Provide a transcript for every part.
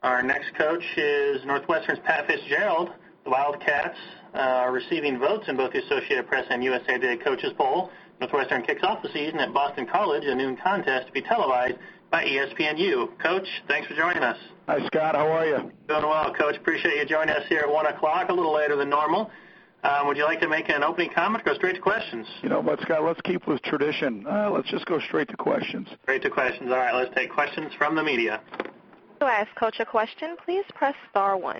Our next coach is Northwestern's Pat Fitzgerald. The Wildcats are receiving votes in both the Associated Press and USA Today Coaches Poll. Northwestern kicks off the season at Boston College, a noon contest to be televised by ESPNU. Coach, thanks for joining us. Hi, Scott. How are you? Doing well, Coach. Appreciate you joining us here at 1 o'clock, a little later than normal. Would you like to make an opening comment or go straight to questions? You know what, Scott? Let's keep with tradition. Let's just go straight to questions. Straight to questions. All right, let's take questions from the media. To ask Coach a question, please press *1.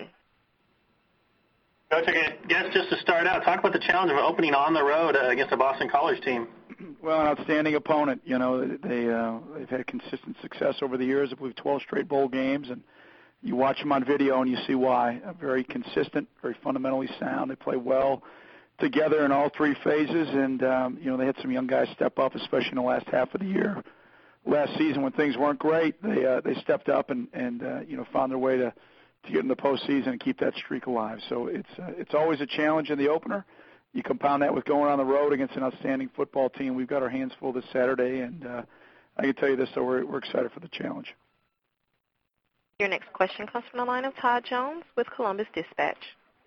Coach, I guess just to start out, talk about the challenge of opening on the road against a Boston College team. Well, an outstanding opponent. You know, they've had consistent success over the years. I believe 12 straight bowl games, and you watch them on video and you see why. Very consistent, very fundamentally sound. They play well together in all three phases, and you know, they had some young guys step up, especially in the last half of the year. Last season, when things weren't great, they stepped up and you know, found their way to get in the postseason and keep that streak alive. So it's always a challenge in the opener. You compound that with going on the road against an outstanding football team. We've got our hands full this Saturday, and I can tell you this, so we're excited for the challenge. Your next question comes from the line of Todd Jones with Columbus Dispatch.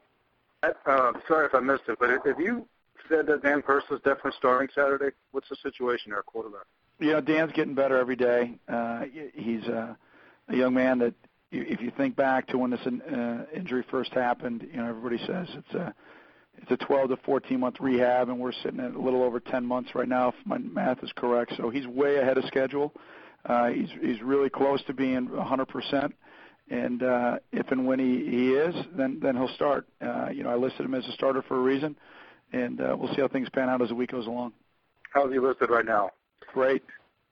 Sorry if I missed it, but have you said that Dan Purcell is definitely starting Saturday? What's the situation there at quarterback? Yeah, Dan's getting better every day. He's a young man that, if you think back to when this injury first happened, you know, everybody says it's a 12 to 14-month rehab, and we're sitting at a little over 10 months right now, if my math is correct. So he's way ahead of schedule. He's really close to being 100%. And if and when he is, then he'll start. You know, I listed him as a starter for a reason, and we'll see how things pan out as the week goes along. How is he listed right now? Great.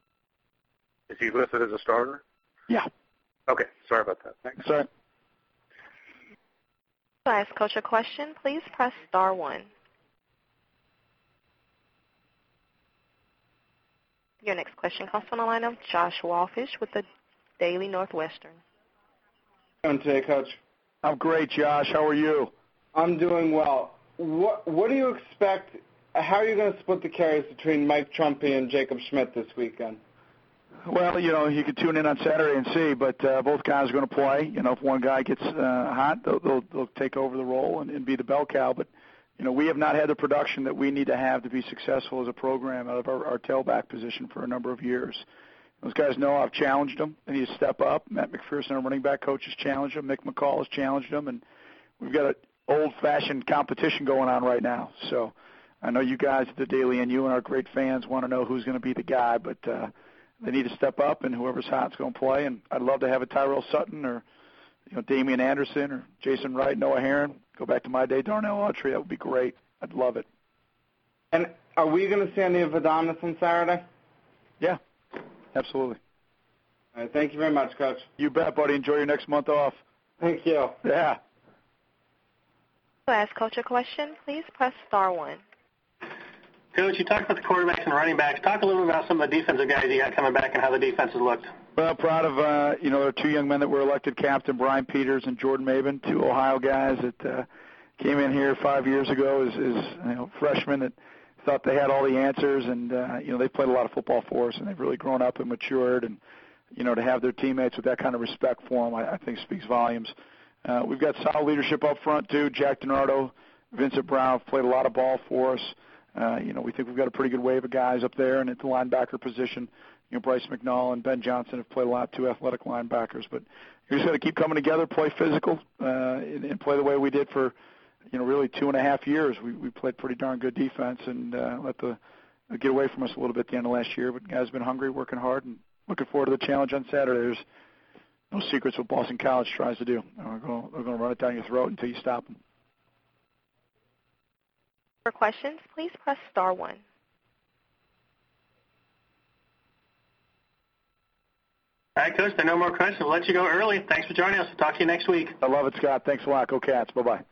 Is he listed as a starter? Yeah. Okay. Sorry about that. Thanks. Sorry. To ask Coach a question, please press *1. Your next question comes from the line of Josh Wallfish with the Daily Northwestern. How are you today, Coach? I'm great, Josh. How are you? I'm doing well. What do you expect? How are you going to split the carries between Mike Trumpy and Jacob Schmidt this weekend? Well, you know, you can tune in on Saturday and see, but both guys are going to play. You know, if one guy gets hot, they'll take over the role and be the bell cow. But, you know, we have not had the production that we need to have to be successful as a program out of our tailback position for a number of years. Those guys know I've challenged them. They need to step up. Matt McPherson, our running back coach, has challenged them. Mick McCall has challenged them. And we've got an old-fashioned competition going on right now. So I know you guys at the Daily and you and our great fans want to know who's going to be the guy, but they need to step up, and whoever's hot is going to play. And I'd love to have a Tyrell Sutton or, you know, Damian Anderson or Jason Wright, Noah Herron. Go back to my day, Darnell Autry. That would be great. I'd love it. And are we going to see any of Adamas on Saturday? Yeah, absolutely. All right, thank you very much, Coach. You bet, buddy. Enjoy your next month off. Thank you. Yeah. To ask Coach a question, please press *1. Coach, you talked about the quarterbacks and running backs. Talk a little bit about some of the defensive guys you got coming back and how the defense has looked. Well, proud of, you know, there are two young men that were elected captain, Brian Peters and Jordan Maben, two Ohio guys that came in here 5 years ago as you know, freshmen that thought they had all the answers. And, you know, they played a lot of football for us, and they've really grown up and matured. And, you know, to have their teammates with that kind of respect for them, I think speaks volumes. We've got solid leadership up front, too. Jack DiNardo, Vincent Brown have played a lot of ball for us. You know, we think we've got a pretty good wave of guys up there, and at the linebacker position, you know, Bryce McNall and Ben Johnson have played a lot, two athletic linebackers. But you just got to keep coming together, play physical, and play the way we did for, you know, really 2.5 years. We played pretty darn good defense and let the get away from us a little bit at the end of last year. But guys have been hungry, working hard, and looking forward to the challenge on Saturday. There's no secrets what Boston College tries to do. They're going to run it down your throat until you stop them. For questions, please press *1. All right, Coach, there are no more questions. We'll let you go early. Thanks for joining us. We'll talk to you next week. I love it, Scott. Thanks a lot. Go Cats. Bye-bye.